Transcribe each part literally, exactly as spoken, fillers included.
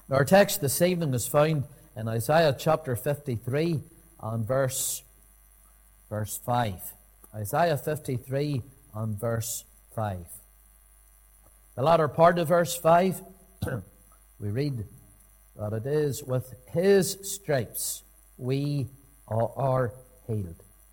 Our text this evening is found in Isaiah chapter fifty-three and verse, verse five. Isaiah fifty-three and verse five. The latter part of verse five, we read that it is, with his stripes we are healed.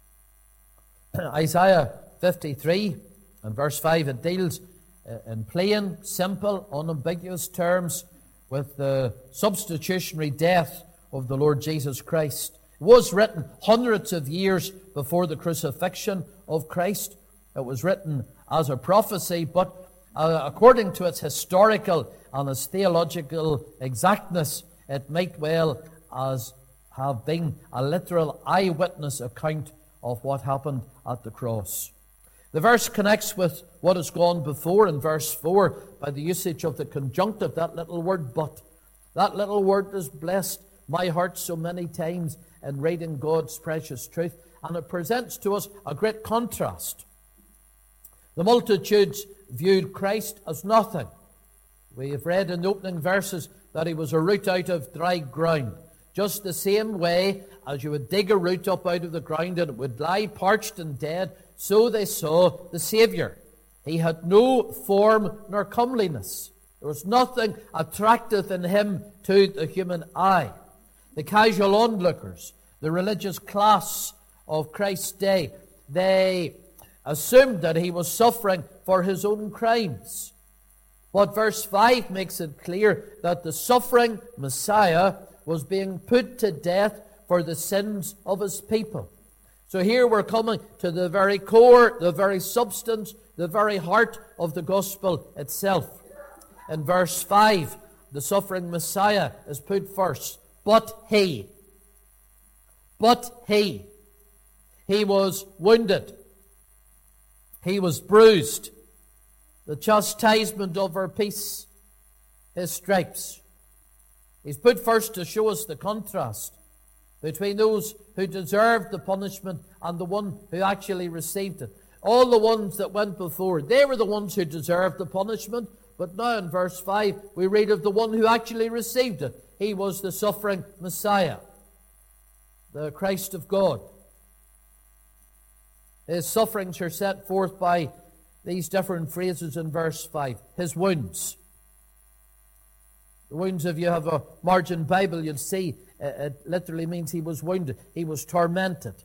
Isaiah fifty-three and verse five, it deals in plain, simple, unambiguous terms with the substitutionary death of the Lord Jesus Christ. It was written hundreds of years before the crucifixion of Christ. It was written as a prophecy, but uh, according to its historical and its theological exactness, it might well as have been a literal eyewitness account of what happened at the cross. The verse connects with what has gone before in verse four by the usage of the conjunctive, that little word but. That little word has blessed my heart so many times in reading God's precious truth, and it presents to us a great contrast. The multitudes viewed Christ as nothing. We have read in the opening verses that he was a root out of dry ground. Just the same way as you would dig a root up out of the ground and it would lie parched and dead, so they saw the Saviour. He had no form nor comeliness. There was nothing attractive in him to the human eye. The casual onlookers, the religious class of Christ's day, they assumed that he was suffering for his own crimes. But verse five makes it clear that the suffering Messiah was being put to death for the sins of his people. So here we're coming to the very core, the very substance, the very heart of the gospel itself. In verse five, the suffering Messiah is put first. But he, but he, he was wounded, he was bruised, the chastisement of our peace, his stripes. He's put first to show us the contrast between those who deserved the punishment and the one who actually received it. All the ones that went before, they were the ones who deserved the punishment, but now in verse five we read of the one who actually received it. He was the suffering Messiah, the Christ of God. His sufferings are set forth by these different phrases in verse five. His wounds. The wounds, if you have a margin Bible, you'll see it literally means he was wounded. He was tormented.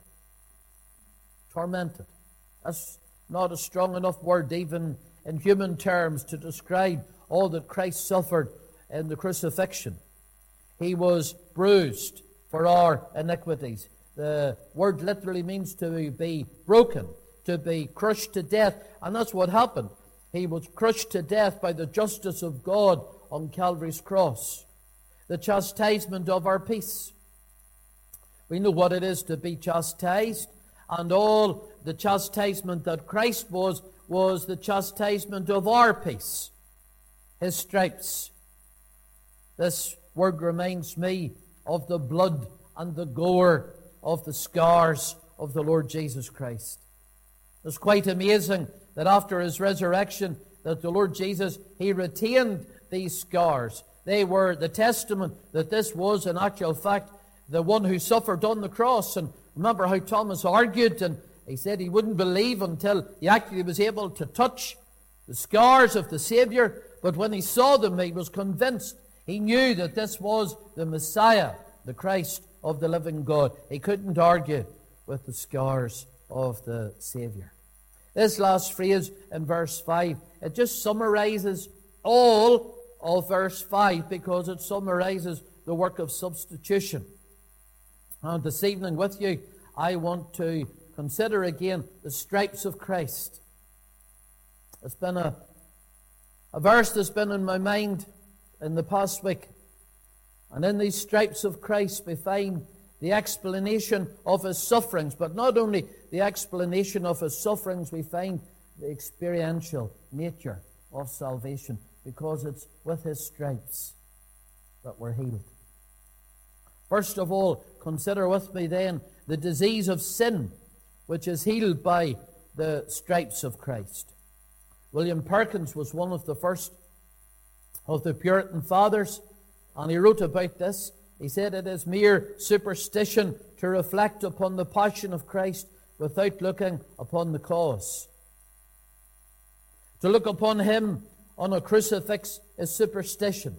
Tormented. That's not a strong enough word, even in human terms, to describe all that Christ suffered in the crucifixion. He was bruised for our iniquities. The word literally means to be broken, to be crushed to death. And that's what happened. He was crushed to death by the justice of God on Calvary's cross. The chastisement of our peace. We know what it is to be chastised, and all the chastisement that Christ was, was the chastisement of our peace. His stripes. This word reminds me of the blood and the gore of the scars of the Lord Jesus Christ. It's quite amazing that after his resurrection, that the Lord Jesus, he retained these scars. They were the testament that this was, in actual fact, the one who suffered on the cross. And remember how Thomas argued, and he said he wouldn't believe until he actually was able to touch the scars of the Savior. But when he saw them, he was convinced. He knew that this was the Messiah, the Christ of the living God. He couldn't argue with the scars of the Savior. This last phrase in verse five, it just summarizes all of verse five, because it summarizes the work of substitution. And this evening with you, I want to consider again the stripes of Christ. It's been a, a verse that's been in my mind in the past week. And in these stripes of Christ we find the explanation of his sufferings. But not only the explanation of his sufferings, we find the experiential nature of salvation, because it's with his stripes that we're healed. First of all, consider with me then the disease of sin, which is healed by the stripes of Christ. William Perkins was one of the first of the Puritan fathers. And he wrote about this. He said it is mere superstition to reflect upon the passion of Christ without looking upon the cause. To look upon him on a crucifix is superstition.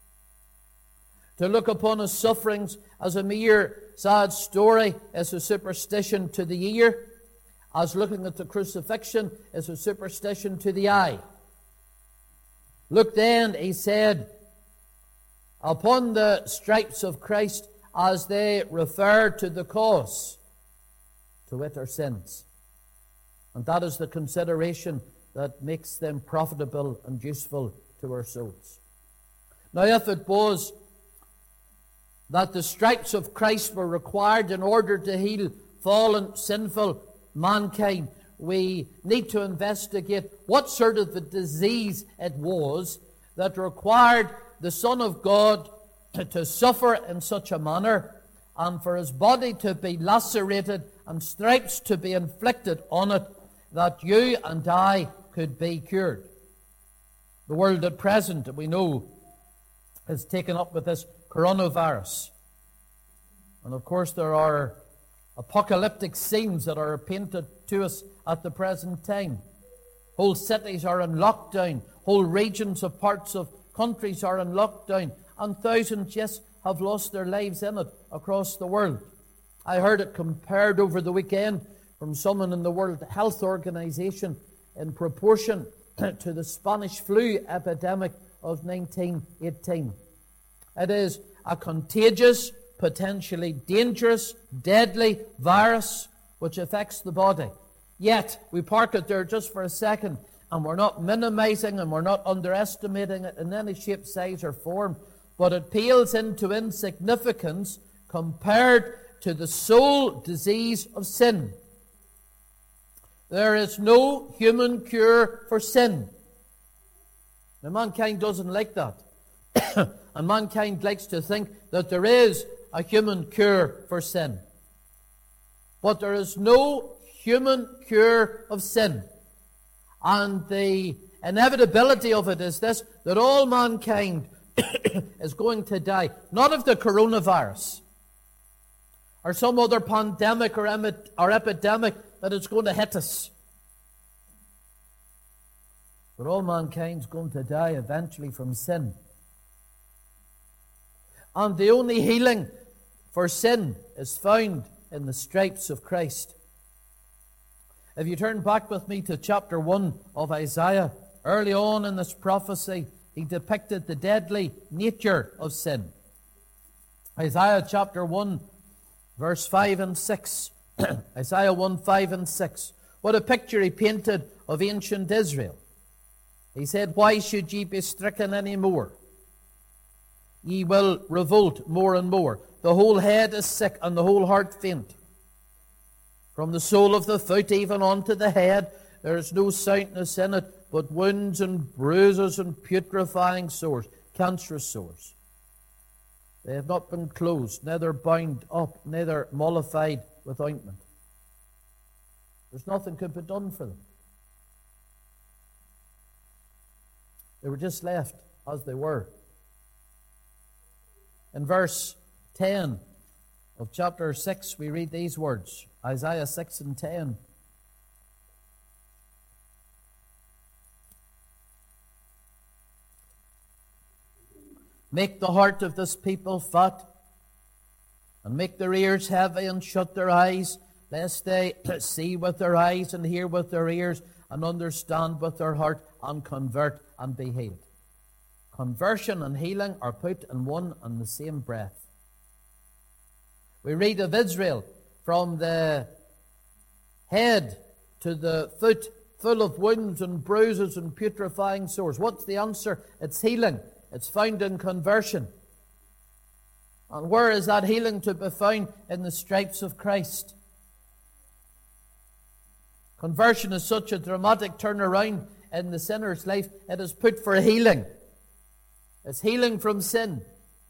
To look upon his sufferings as a mere sad story is a superstition to the ear, as looking at the crucifixion is a superstition to the eye. Look then, he said, upon the stripes of Christ as they refer to the cause, to wit, our sins. And that is the consideration that makes them profitable and useful to our souls. Now, if it was that the stripes of Christ were required in order to heal fallen, sinful mankind, we need to investigate what sort of a disease it was that required the Son of God to, to suffer in such a manner, and for his body to be lacerated and stripes to be inflicted on it, that you and I could be cured. The world at present, we know, is taken up with this coronavirus. And of course there are apocalyptic scenes that are painted to us at the present time. Whole cities are in lockdown. Whole regions of parts of countries are in lockdown. And thousands, yes, have lost their lives in it across the world. I heard it compared over the weekend from someone in the World Health Organization in proportion to the Spanish flu epidemic of nineteen eighteen. It is a contagious, potentially dangerous, deadly virus which affects the body. Yet, we park it there just for a second, and we're not minimizing and we're not underestimating it in any shape, size, or form, but it pales into insignificance compared to the sole disease of sin. There is no human cure for sin. Now, mankind doesn't like that. And mankind likes to think that there is a human cure for sin. But there is no human cure of sin. And the inevitability of it is this, that all mankind is going to die, not of the coronavirus or some other pandemic or, em- or epidemic that is going to hit us. But all mankind's going to die eventually from sin. And the only healing for sin is found in the stripes of Christ. If you turn back with me to chapter one of Isaiah, early on in this prophecy, he depicted the deadly nature of sin. Isaiah chapter one, verse five and six. Isaiah one, five and six. What a picture he painted of ancient Israel. He said, "Why should ye be stricken any more? Ye will revolt more and more. The whole head is sick, and the whole heart faint. From the sole of the foot even unto the head, there is no soundness in it, but wounds and bruises and putrefying sores, cancerous sores. They have not been closed, neither bound up, neither mollified with ointment." There's nothing could be done for them. They were just left as they were. In verse ten of chapter six, we read these words, Isaiah six and ten. "Make the heart of this people fat, and make their ears heavy, and shut their eyes, lest they see with their eyes, and hear with their ears, and understand with their heart, and convert, and be healed." Conversion and healing are put in one and the same breath. We read of Israel from the head to the foot, full of wounds and bruises and putrefying sores. What's the answer? It's healing. It's found in conversion. And where is that healing to be found? In the stripes of Christ. Conversion is such a dramatic turnaround in the sinner's life. It is put for healing. It's healing from sin.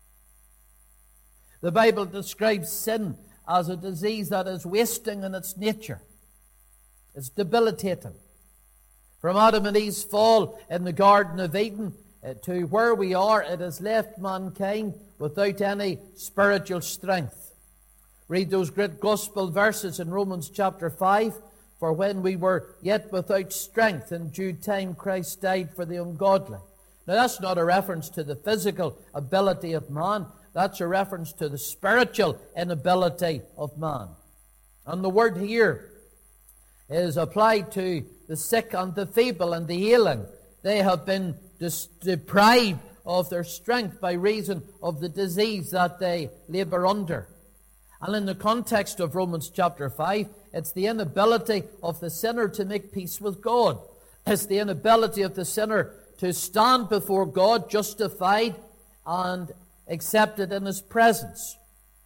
The Bible describes sin as a disease that is wasting in its nature. It's debilitating. From Adam and Eve's fall in the Garden of Eden, uh, to where we are, it has left mankind without any spiritual strength. Read those great gospel verses in Romans chapter five. For when we were yet without strength, in due time Christ died for the ungodly. Now that's not a reference to the physical ability of man. That's a reference to the spiritual inability of man. And the word here is applied to the sick and the feeble and the ailing. They have been dis- deprived of their strength by reason of the disease that they labor under. And in the context of Romans chapter five, it's the inability of the sinner to make peace with God. It's the inability of the sinner to stand before God justified and accepted in His presence.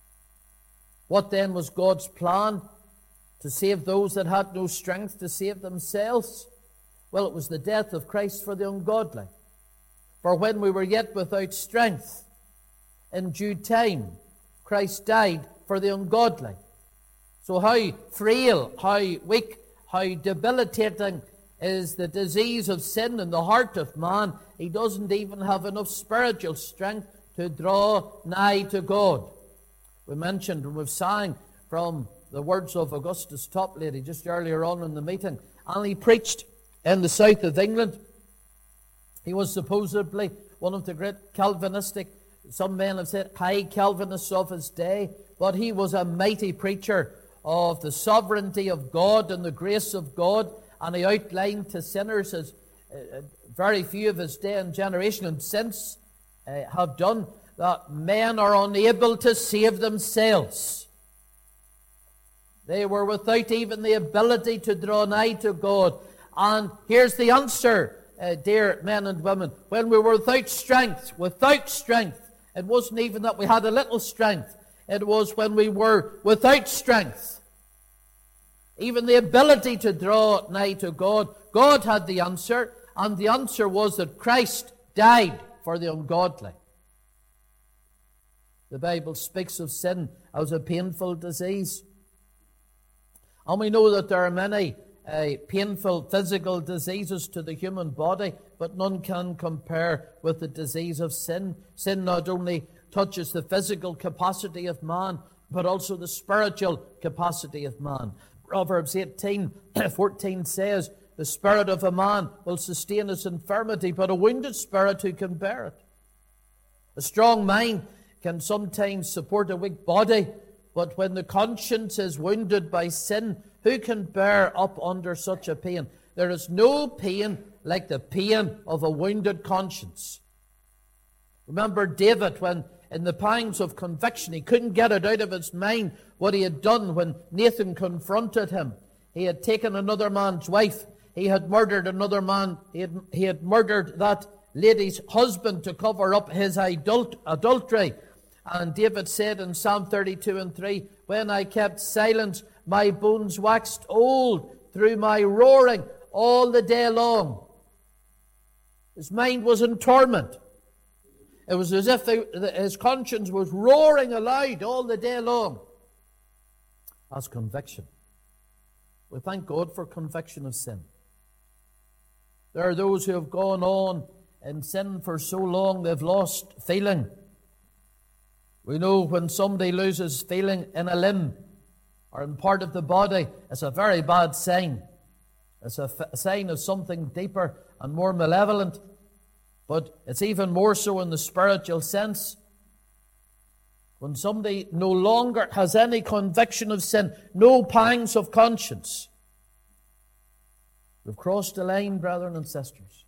What then was God's plan? To save those that had no strength to save themselves? Well, it was the death of Christ for the ungodly. For when we were yet without strength, in due time, Christ died for the ungodly. So how frail, how weak, how debilitating is the disease of sin in the heart of man. He doesn't even have enough spiritual strength to draw nigh to God. We mentioned and we've sang from the words of Augustus Toplady just earlier on in the meeting. And he preached in the south of England. He was supposedly one of the great Calvinistic, some men have said high Calvinists of his day, but he was a mighty preacher of the sovereignty of God and the grace of God, and he outlined to sinners, as uh, very few of his day and generation and since uh, have done, that men are unable to save themselves. They were without even the ability to draw nigh to God. And here's the answer, uh, dear men and women. When we were without strength, without strength, it wasn't even that we had a little strength. It was when we were without strength, even the ability to draw nigh to God. God had the answer, and the answer was that Christ died for the ungodly. The Bible speaks of sin as a painful disease. And we know that there are many uh, painful physical diseases to the human body, but none can compare with the disease of sin. Sin not only touches the physical capacity of man, but also the spiritual capacity of man. Proverbs eighteen fourteen says, the spirit of a man will sustain his infirmity, but a wounded spirit who can bear it? A strong mind can sometimes support a weak body, but when the conscience is wounded by sin, who can bear up under such a pain? There is no pain like the pain of a wounded conscience. Remember David, when in the pangs of conviction, he couldn't get it out of his mind what he had done when Nathan confronted him. He had taken another man's wife. He had murdered another man. He had, he had murdered that lady's husband to cover up his adult, adultery. And David said in Psalm thirty-two and three, when I kept silent, my bones waxed old through my roaring all the day long. His mind was in torment. It was as if his conscience was roaring aloud all the day long. That's conviction. We thank God for conviction of sin. There are those who have gone on in sin for so long they've lost feeling. We know when somebody loses feeling in a limb or in part of the body, it's a very bad sign. It's a, f- a sign of something deeper and more malevolent. But it's even more so in the spiritual sense. When somebody no longer has any conviction of sin, no pangs of conscience, they've crossed the line, brethren and sisters.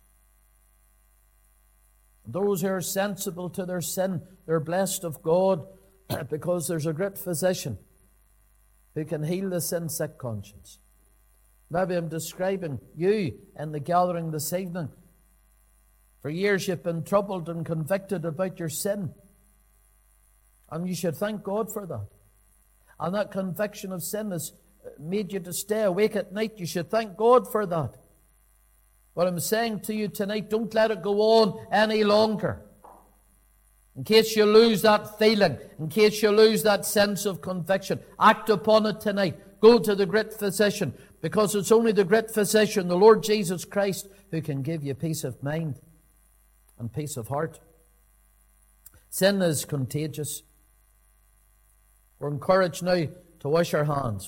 Those who are sensible to their sin, they're blessed of God because there's a great physician who can heal the sin-sick conscience. Maybe I'm describing you in the gathering this evening. For years you've been troubled and convicted about your sin. And you should thank God for that. And that conviction of sin has made you to stay awake at night. You should thank God for that. What I'm saying to you tonight, don't let it go on any longer. In case you lose that feeling, in case you lose that sense of conviction, act upon it tonight. Go to the great physician, because it's only the great physician, the Lord Jesus Christ, who can give you peace of mind. and peace of heart. Sin is contagious. We're encouraged now to wash our hands.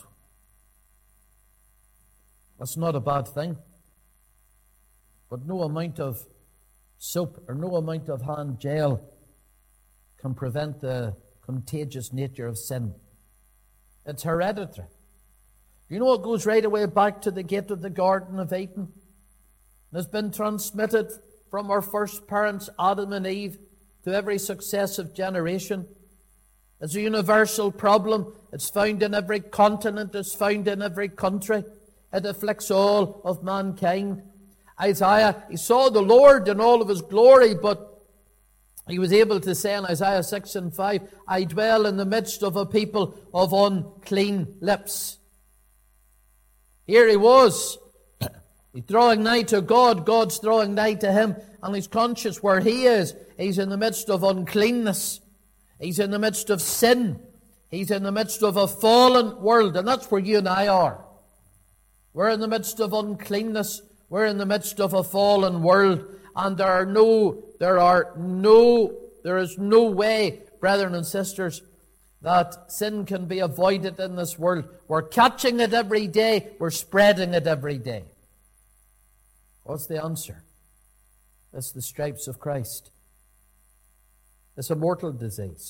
That's not a bad thing. But no amount of soap or no amount of hand gel can prevent the contagious nature of sin. It's hereditary. You know, it goes right away back to the gate of the Garden of Eden. It has been transmitted from our first parents, Adam and Eve, to every successive generation. It's a universal problem. It's found in every continent. It's found in every country. It afflicts all of mankind. Isaiah, he saw the Lord in all of his glory, but he was able to say in Isaiah six and five, I dwell in the midst of a people of unclean lips. Here he was. He's drawing nigh to God. God's drawing nigh to him. And he's conscious where he is. He's in the midst of uncleanness. He's in the midst of sin. He's in the midst of a fallen world. And that's where you and I are. We're in the midst of uncleanness. We're in the midst of a fallen world. And there are no, there are no, there is no way, brethren and sisters, that sin can be avoided in this world. We're catching it every day. We're spreading it every day. What's the answer? It's the stripes of Christ. It's a mortal disease.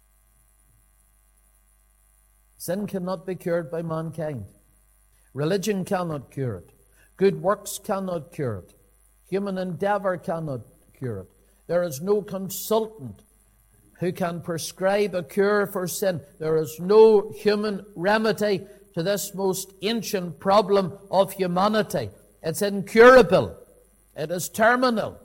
Sin cannot be cured by mankind. Religion cannot cure it. Good works cannot cure it. Human endeavor cannot cure it. There is no consultant who can prescribe a cure for sin. There is no human remedy to this most ancient problem of humanity. It's incurable. It is terminal.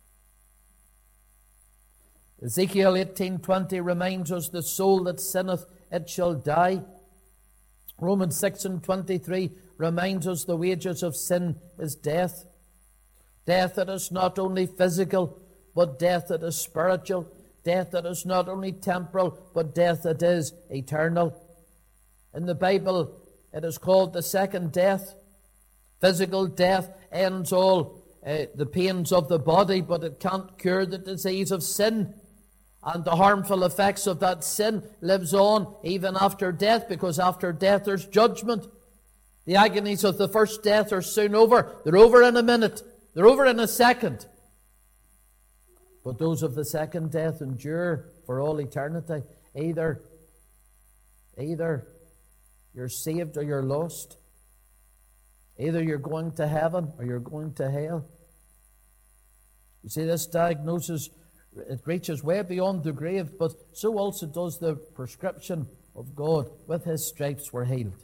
Ezekiel eighteen twenty reminds us, the soul that sinneth, it shall die. Romans six and twenty-three reminds us the wages of sin is death. Death that is not only physical, but death that is spiritual. Death that is not only temporal, but death that is eternal. In the Bible, it is called the second death. Physical death ends all uh, the pains of the body, but it can't cure the disease of sin. And the harmful effects of that sin lives on even after death, because after death there's judgment. The agonies of the first death are soon over. They're over in a minute. They're over in a second. But those of the second death endure for all eternity. Either, either you're saved or you're lost. Either you're going to heaven or you're going to hell. You see, this diagnosis, it reaches way beyond the grave, but so also does the prescription of God. With his stripes we're healed.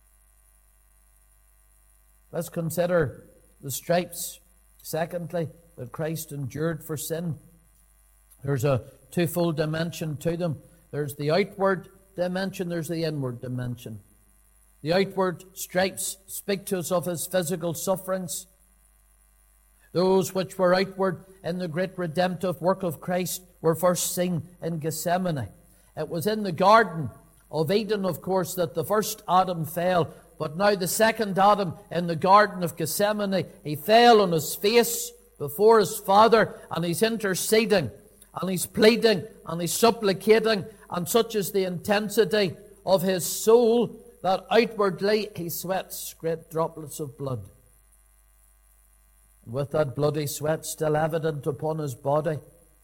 Let's consider the stripes, secondly, that Christ endured for sin. There's a twofold dimension to them. There's the outward dimension, there's the inward dimension. The outward stripes speak to us of his physical sufferings. Those which were outward in the great redemptive work of Christ were first seen in Gethsemane. It was in the Garden of Eden, of course, that the first Adam fell. But now the second Adam in the Garden of Gethsemane, he fell on his face before his Father, and he's interceding, and he's pleading, and he's supplicating, and such is the intensity of his soul that outwardly he sweats great droplets of blood. And with that bloody sweat still evident upon his body,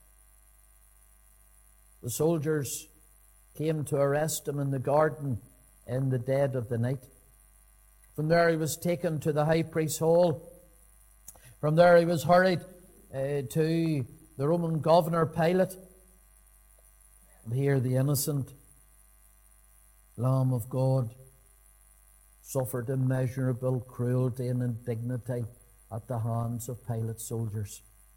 the soldiers came to arrest him in the garden in the dead of the night. From there he was taken to the high priest's hall. From there he was hurried uh, to the Roman governor Pilate. And here the innocent Lamb of God suffered immeasurable cruelty and indignity at the hands of Pilate's soldiers.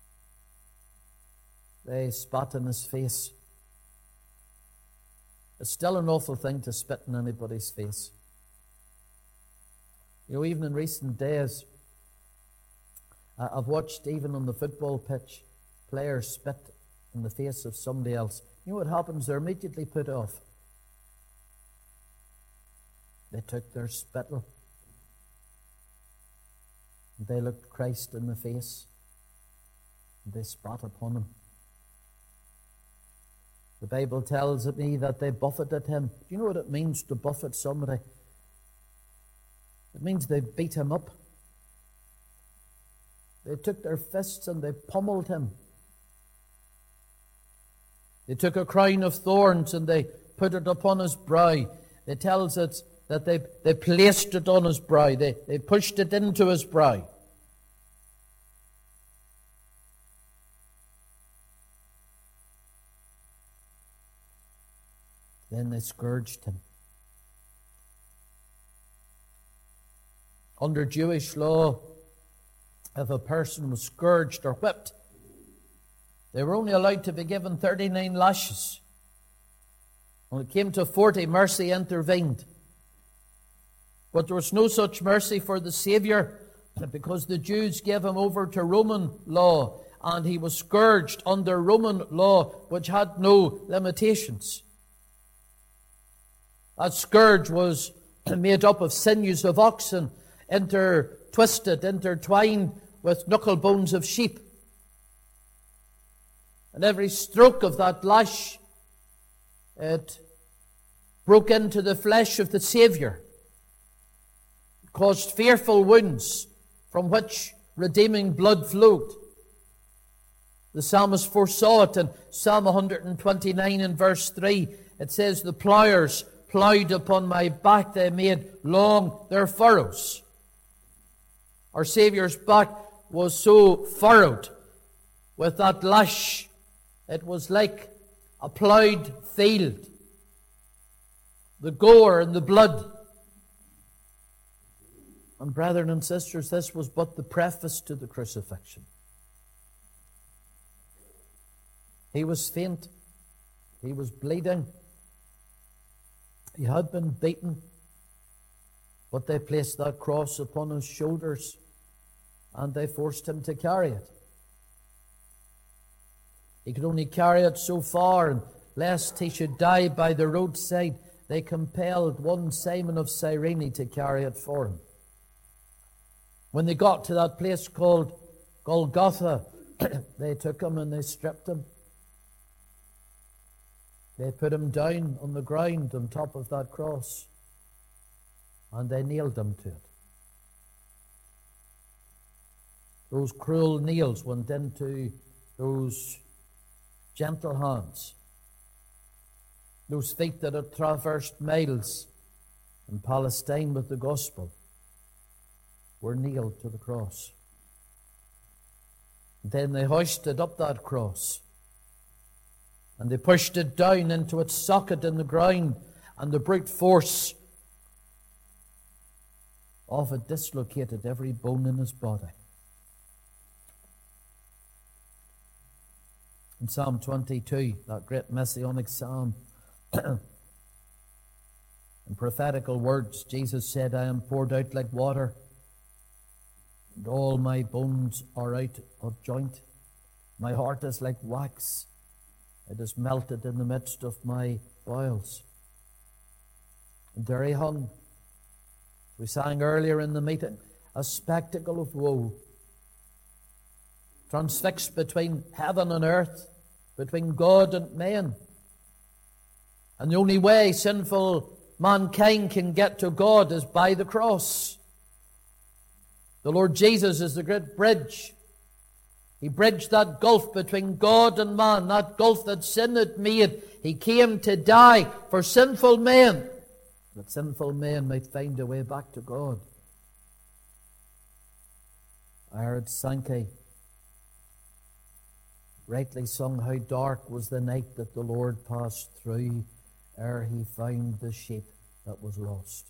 They spat in his face. It's still an awful thing to spit in anybody's face. You know, even in recent days, I've watched, even on the football pitch, players spit in the face of somebody else. You know what happens? They're immediately put off. They took their spittle. They looked Christ in the face. They spat upon him. The Bible tells me that they buffeted him. Do you know what it means to buffet somebody? It means they beat him up. They took their fists and they pummeled him. They took a crown of thorns and they put it upon his brow. It tells us that they, they placed it on his brow. They, they pushed it into his brow. Then they scourged him. Under Jewish law, if a person was scourged or whipped, they were only allowed to be given thirty-nine lashes. When it came to forty, mercy intervened. But there was no such mercy for the Saviour, because the Jews gave him over to Roman law, and he was scourged under Roman law, which had no limitations. That scourge was made up of sinews of oxen, intertwisted, intertwined with knuckle bones of sheep. And every stroke of that lash, it broke into the flesh of the Saviour. It caused fearful wounds from which redeeming blood flowed. The psalmist foresaw it in Psalm one twenty-nine and verse three. It says, "The ploughers ploughed upon my back, they made long their furrows." Our Saviour's back was so furrowed with that lash, it was like a ploughed field. The gore and the blood. And brethren and sisters, this was but the preface to the crucifixion. He was faint. He was bleeding. He had been beaten. But they placed that cross upon his shoulders and they forced him to carry it. He could only carry it so far, and lest he should die by the roadside, they compelled one Simon of Cyrene to carry it for him. When they got to that place called Golgotha, they took him and they stripped him. They put him down on the ground on top of that cross, and they nailed him to it. Those cruel nails went into those gentle hands, those feet that had traversed miles in Palestine with the gospel, were nailed to the cross. Then they hoisted up that cross, and they pushed it down into its socket in the ground, and the brute force of it dislocated every bone in his body. In Psalm twenty-two, that great messianic psalm, in prophetical words, Jesus said, "I am poured out like water, and all my bones are out of joint. My heart is like wax. It is melted in the midst of my bowels." And there he hung. We sang earlier in the meeting, a spectacle of woe, transfixed between heaven and earth, between God and man. And the only way sinful mankind can get to God is by the cross. The Lord Jesus is the great bridge. He bridged that gulf between God and man, that gulf that sin had made. He came to die for sinful men, that sinful men might find a way back to God. I heard Sankey rightly sung, "How dark was the night that the Lord passed through, ere he found the sheep that was lost."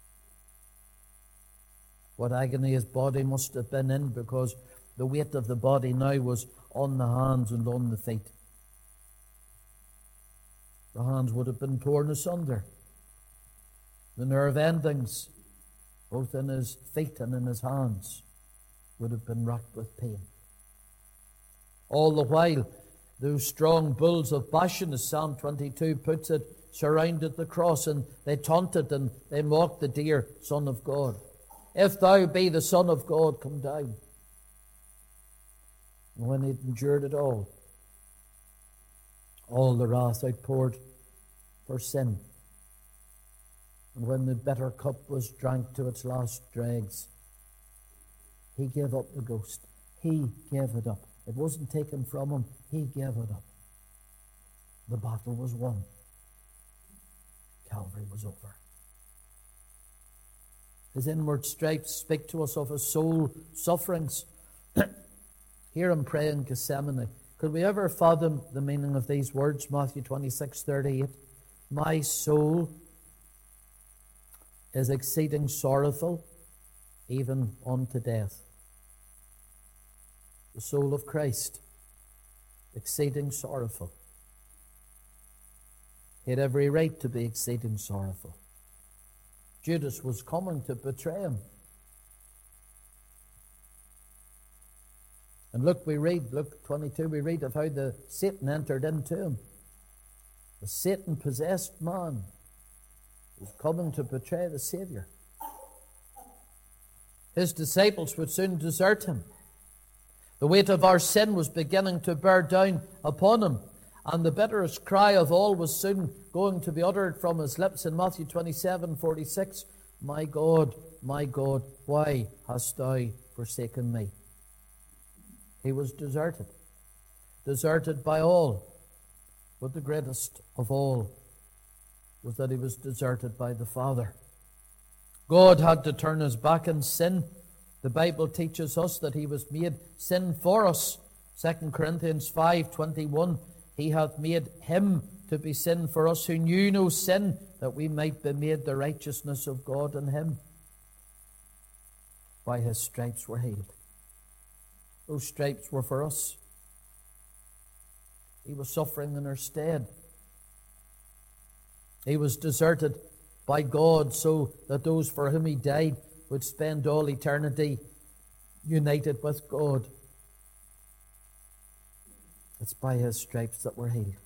What agony his body must have been in, because the weight of the body now was on the hands and on the feet. The hands would have been torn asunder. The nerve endings, both in his feet and in his hands, would have been racked with pain. All the while, those strong bulls of Bashan, as Psalm twenty-two puts it, surrounded the cross, and they taunted and they mocked the dear Son of God. "If thou be the Son of God, come down." And when he'd endured it all, all the wrath outpoured for sin, and when the bitter cup was drank to its last dregs, he gave up the ghost. He gave it up. It wasn't taken from him. He gave it up. The battle was won. Calvary was over. His inward stripes speak to us of his soul sufferings. Hear him pray in Gethsemane. Could we ever fathom the meaning of these words? Matthew twenty-six thirty-eight. My soul is exceeding sorrowful, even unto death. The soul of Christ, exceeding sorrowful. He had every right to be exceeding sorrowful. Judas was coming to betray him. And look, we read, Luke twenty-two, we read of how the Satan entered into him. The Satan-possessed man was coming to betray the Savior. His disciples would soon desert him. The weight of our sin was beginning to bear down upon him, and the bitterest cry of all was soon going to be uttered from his lips in Matthew twenty-seven forty-six. My God, my God, why hast thou forsaken me? He was deserted. Deserted by all. But the greatest of all was that he was deserted by the Father. God had to turn his back on sin. The Bible teaches us that he was made sin for us. Second Corinthians five twenty-one. He hath made him to be sin for us who knew no sin, that we might be made the righteousness of God in him. By his stripes we're healed. Those stripes were for us. He was suffering in our stead. He was deserted by God so that those for whom he died would spend all eternity united with God. It's by his stripes that we're healed.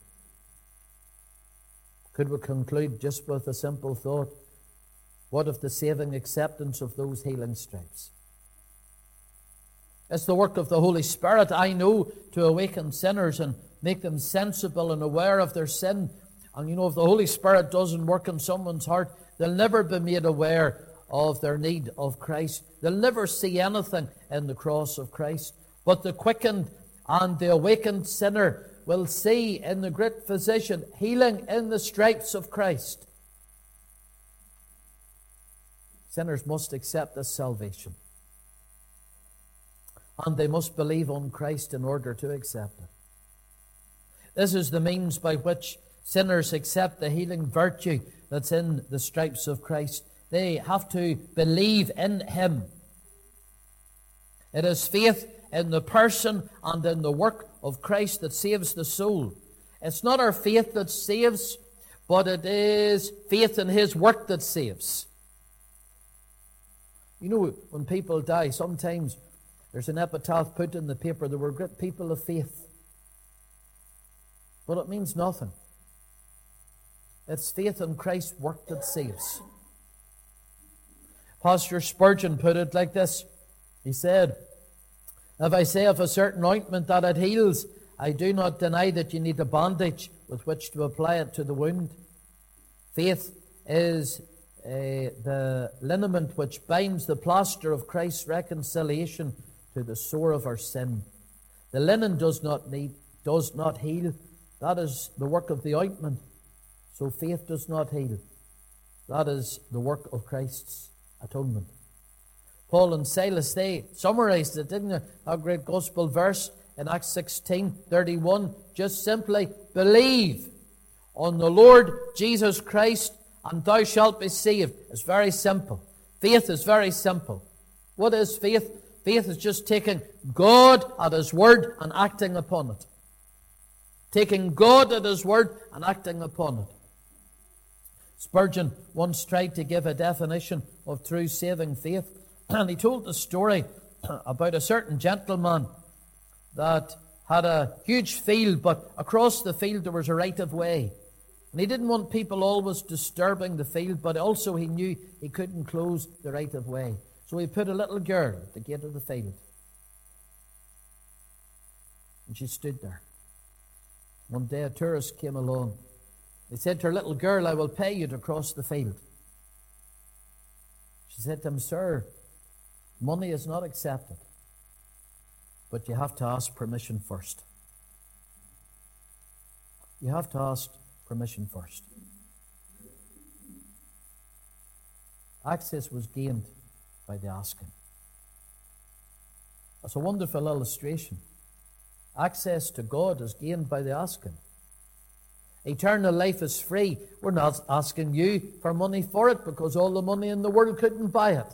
Could we conclude just with a simple thought? What of the saving acceptance of those healing stripes? It's the work of the Holy Spirit, I know, to awaken sinners and make them sensible and aware of their sin. And you know, if the Holy Spirit doesn't work in someone's heart, they'll never be made aware of their need of Christ. They'll never see anything in the cross of Christ. But the quickened and the awakened sinner will see in the great physician healing in the stripes of Christ. Sinners must accept this salvation. And they must believe on Christ in order to accept it. This is the means by which sinners accept the healing virtue that's in the stripes of Christ. They have to believe in him. It is faith in the person and in the work of Christ that saves the soul. It's not our faith that saves, but it is faith in his work that saves. You know, when people die, sometimes there's an epitaph put in the paper, there were great people of faith. But it means nothing. It's faith in Christ's work that saves. Pastor Spurgeon put it like this. He said, if I say of a certain ointment that it heals, I do not deny that you need a bandage with which to apply it to the wound. Faith is uh, the liniment which binds the plaster of Christ's reconciliation to the sore of our sin. The linen does not need, does not heal. That is the work of the ointment. So faith does not heal. That is the work of Christ's atonement. Paul and Silas, they summarized it, didn't they? That great gospel verse in Acts sixteen thirty-one. Just simply believe on the Lord Jesus Christ and thou shalt be saved. It's very simple. Faith is very simple. What is faith? Faith is just taking God at his word and acting upon it. Taking God at his word and acting upon it. Spurgeon once tried to give a definition of true saving faith. And he told the story about a certain gentleman that had a huge field, but across the field there was a right of way. And he didn't want people always disturbing the field, but also he knew he couldn't close the right of way. So he put a little girl at the gate of the field. And she stood there. One day a tourist came along. He said to her, "Little girl, I will pay you to cross the field." She said to him, "Sir, money is not accepted, but you have to ask permission first." You have to ask permission first. Access was gained by the asking. That's a wonderful illustration. Access to God is gained by the asking. Eternal life is free. We're not asking you for money for it because all the money in the world couldn't buy it.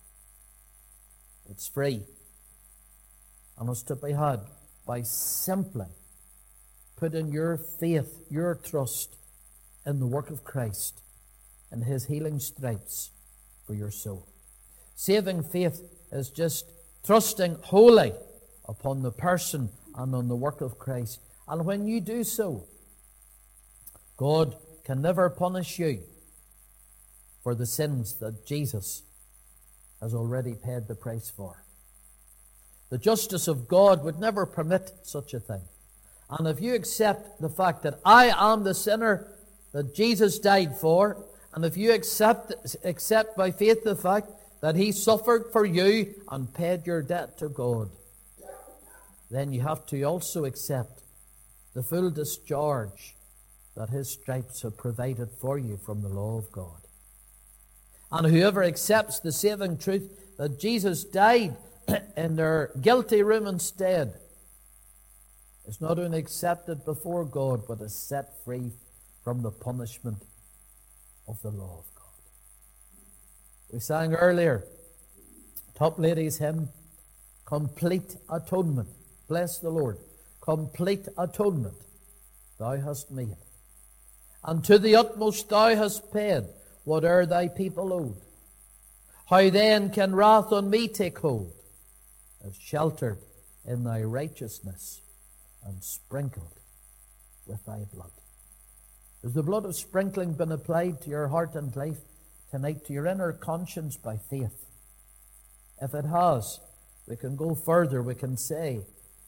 It's free. And it's to be had by simply putting your faith, your trust in the work of Christ and His healing stripes for your soul. Saving faith is just trusting wholly upon the person and on the work of Christ. And when you do so, God can never punish you for the sins that Jesus has already paid the price for. The justice of God would never permit such a thing. And if you accept the fact that I am the sinner that Jesus died for, and if you accept, accept by faith the fact that He suffered for you and paid your debt to God, then you have to also accept the full discharge that His stripes have provided for you from the law of God. And whoever accepts the saving truth that Jesus died in their guilty room instead is not only accepted before God, but is set free from the punishment of the law of God. We sang earlier, top ladies hymn, Complete Atonement. Bless the Lord. Complete atonement Thou hast made. And to the utmost Thou hast paid whate'er Thy people owed. How then can wrath on me take hold, if sheltered in Thy righteousness and sprinkled with Thy blood? Has the blood of sprinkling been applied to your heart and life tonight, to your inner conscience by faith? If it has, we can go further. We can say,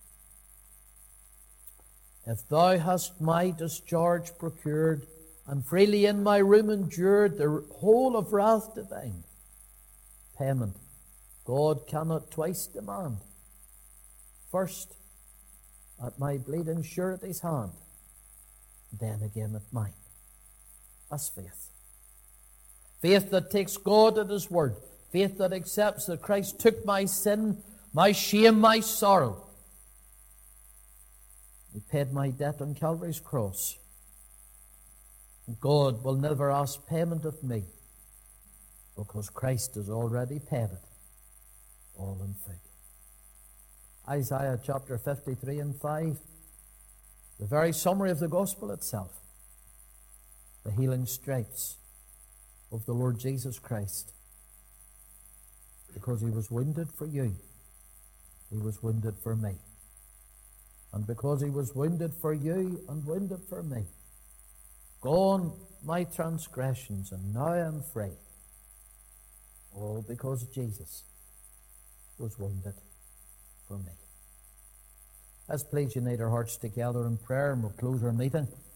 if Thou hast my discharge procured, and freely in my room endured the whole of wrath divine, payment God cannot twice demand. First at my bleeding surety's hand, then again at mine. That's faith. Faith that takes God at His word. Faith that accepts that Christ took my sin, my shame, my sorrow. He paid my debt on Calvary's cross. God will never ask payment of me because Christ has already paid it all in full. Isaiah chapter fifty-three and five, the very summary of the gospel itself. The healing stripes of the Lord Jesus Christ. Because He was wounded for you, He was wounded for me. And because He was wounded for you and wounded for me, gone my transgressions, and now I am free. All because Jesus was wounded for me. Let's please unite our hearts together in prayer, and we'll close our meeting.